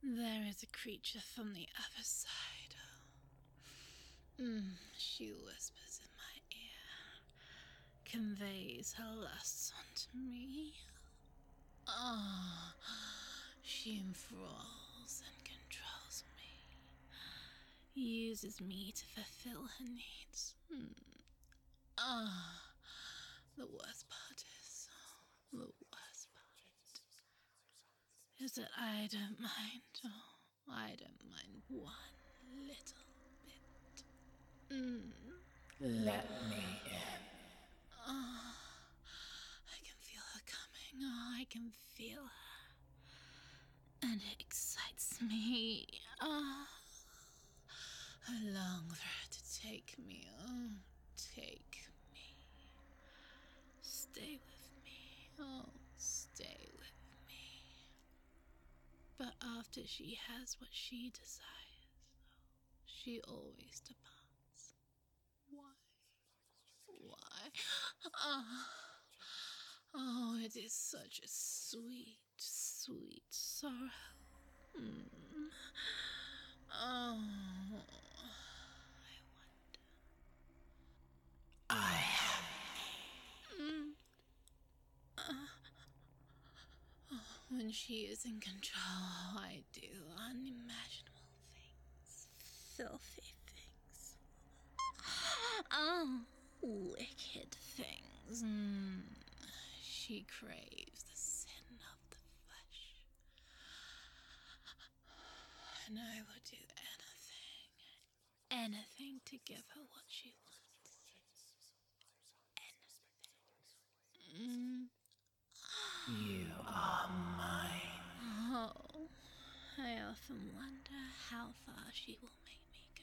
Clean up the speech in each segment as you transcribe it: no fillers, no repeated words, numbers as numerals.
There is a creature from the other side. She whispers in my ear, conveys her lusts onto me. She enthralls and controls me, uses me to fulfill her needs. The worst part is that I don't mind. I don't mind one little bit. Let me in. I can feel her coming. I can feel her. And it excites me. I long for her to take me. Take me. Stay with me. Stay with me. But after she has what she desires, she always departs. Why? It is such a sweet, sweet sorrow. I wonder. I have When she is in control, I do unimaginable things. Filthy things. Wicked things. She craves the sin of the flesh. And I would do anything to give her what she wants. Anything. You are mine. Oh, I often wonder how far she will make me go.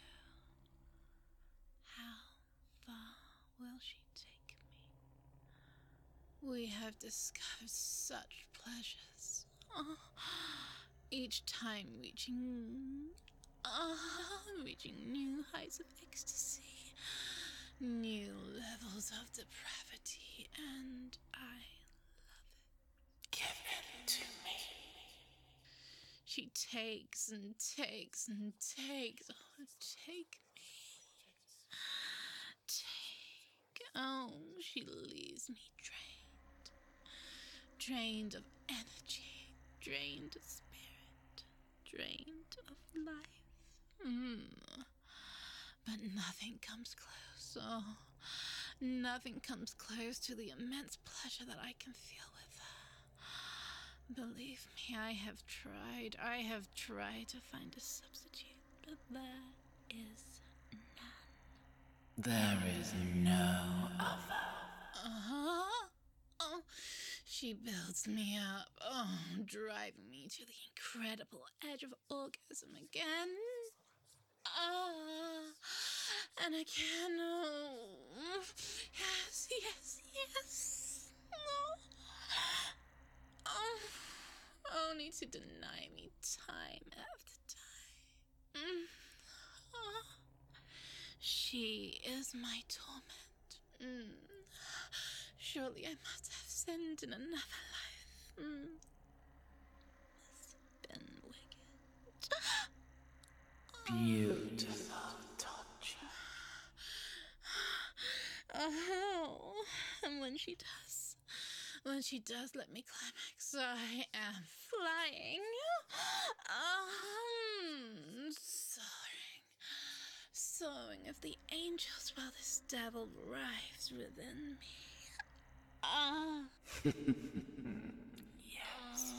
How far will she take me? We have discovered such pleasures. Each time reaching new heights of ecstasy, new levels of depravity, and I love it. Give it to me. She takes and takes and takes. Take me. Take. She leaves me drained. Drained of energy. Drained of spirit. Drained of life. But nothing comes close. Nothing comes close to the immense pleasure that I can feel with her. Believe me, I have tried to find a substitute, but there is none. There is no other. She builds me up, driving me to the incredible edge of orgasm again. And again. Yes. Only to deny me time after time. She is my torment. Surely I must have sinned in another life. Must have been wicked. Beautiful touch. And when she does let me climax, I am flying. Soaring of the angels while this devil writhes within me. Yes.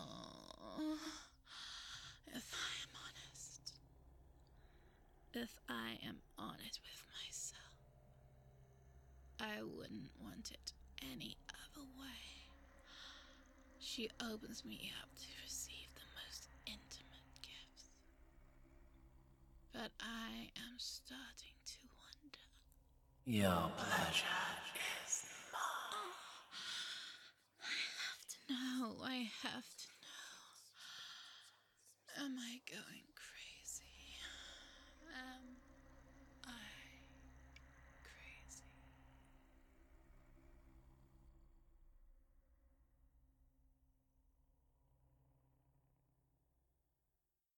If I am honest with myself, I wouldn't want it any other way. She opens me up to receive the most intimate gifts. But I am starting to wonder. Your pleasure is mine. I have to know. Am I going